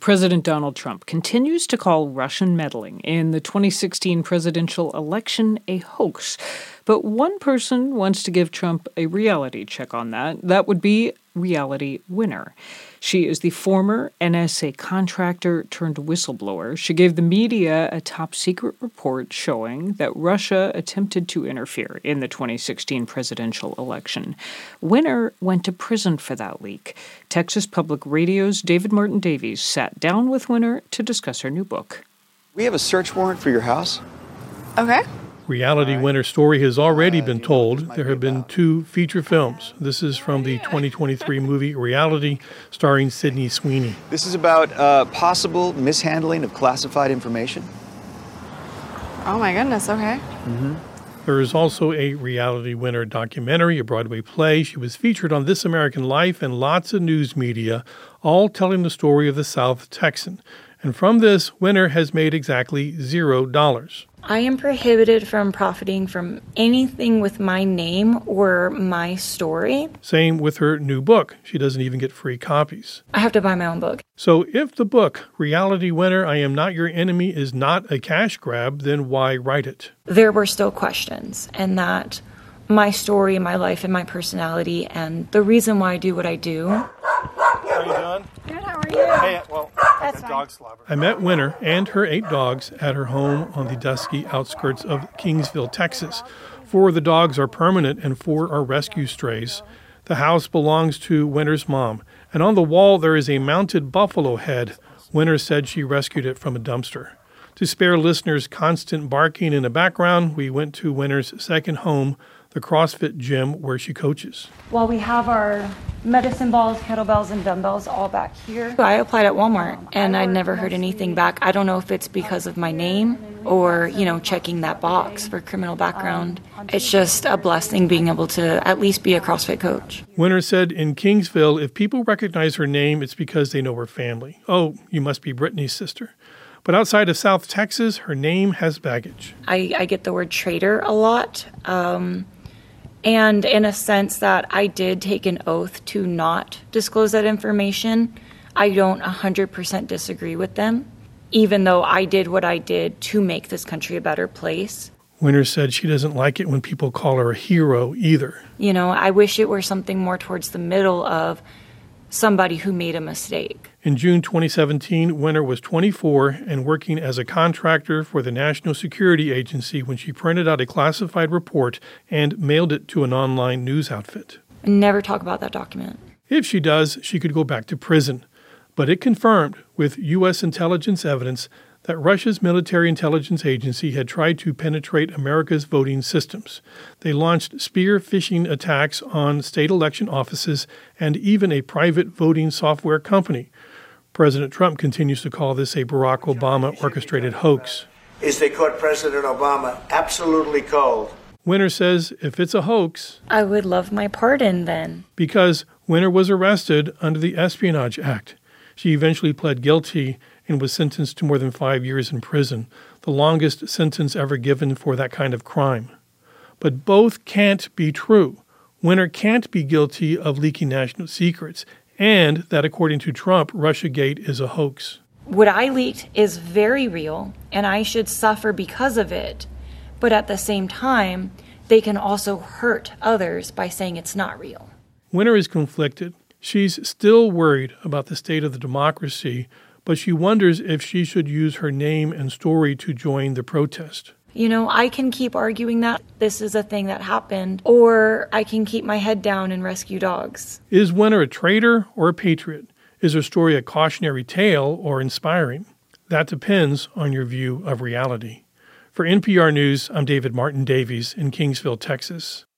President Donald Trump continues to call Russian meddling in the 2016 presidential election a hoax. But one person wants to give Trump a reality check on that. That would be Reality Winner. She is the former NSA contractor turned whistleblower. She gave the media a top-secret report showing that Russia attempted to interfere in the 2016 presidential election. Winner went to prison for that leak. Texas Public Radio's David Martin Davies sat down with Winner to discuss her new book. We have a search warrant for your house. Okay. Reality Winner story has already been told. There have been 2 feature films. This is from the 2023 movie Reality, starring Sydney Sweeney. This is about possible mishandling of classified information. Oh my goodness, okay. There is also a Reality Winner documentary, a Broadway play. She was featured on This American Life and lots of news media, all telling the story of the South Texan. And from this, Winner has made exactly $0. I am prohibited from profiting from anything with my name or my story. Same with her new book. She doesn't even get free copies. I have to buy my own book. So if the book, Reality Winner, I Am Not Your Enemy, is not a cash grab, then why write it? There were still questions, and that my story, my life, and my personality, and the reason why I do what I do. How you doing? Good, how are you? Hey, well, That's fine. dog slobber. I met Winner and her 8 dogs at her home on the dusky outskirts of Kingsville, Texas. 4 of the dogs are permanent and 4 are rescue strays. The house belongs to Winner's mom, and on the wall there is a mounted buffalo head. Winner said she rescued it from a dumpster. To spare listeners constant barking in the background, we went to Winner's second home, the CrossFit gym where she coaches. While we have our medicine balls, kettlebells, and dumbbells all back here. I applied at Walmart, and I never heard anything back. I don't know if it's because of my name or, checking that box for criminal background. It's just a blessing being able to at least be a CrossFit coach. Winner said in Kingsville, if people recognize her name, it's because they know her family. Oh, you must be Brittany's sister. But outside of South Texas, her name has baggage. I get the word traitor a lot. And in a sense that I did take an oath to not disclose that information, I don't 100% disagree with them, even though I did what I did to make this country a better place. Winner said she doesn't like it when people call her a hero either. I wish it were something more towards the middle of somebody who made a mistake. In June 2017, Winner was 24 and working as a contractor for the National Security Agency when she printed out a classified report and mailed it to an online news outfit. Never talk about that document. If she does, she could go back to prison. But it confirmed, with U.S. intelligence evidence, that Russia's military intelligence agency had tried to penetrate America's voting systems. They launched spear phishing attacks on state election offices and even a private voting software company. President Trump continues to call this a Barack Obama-orchestrated hoax. Is they caught President Obama absolutely cold. Winner says if it's a hoax, I would love my pardon then. Because Winner was arrested under the Espionage Act. She eventually pled guilty and was sentenced to more than 5 years in prison, the longest sentence ever given for that kind of crime. But both can't be true. Winner can't be guilty of leaking national secrets, and that, according to Trump, Russiagate is a hoax. What I leaked is very real, and I should suffer because of it. But at the same time, they can also hurt others by saying it's not real. Winner is conflicted. She's still worried about the state of the democracy, but she wonders if she should use her name and story to join the protest. I can keep arguing that this is a thing that happened, or I can keep my head down and rescue dogs. Is Winner a traitor or a patriot? Is her story a cautionary tale or inspiring? That depends on your view of reality. For NPR News, I'm David Martin Davies in Kingsville, Texas.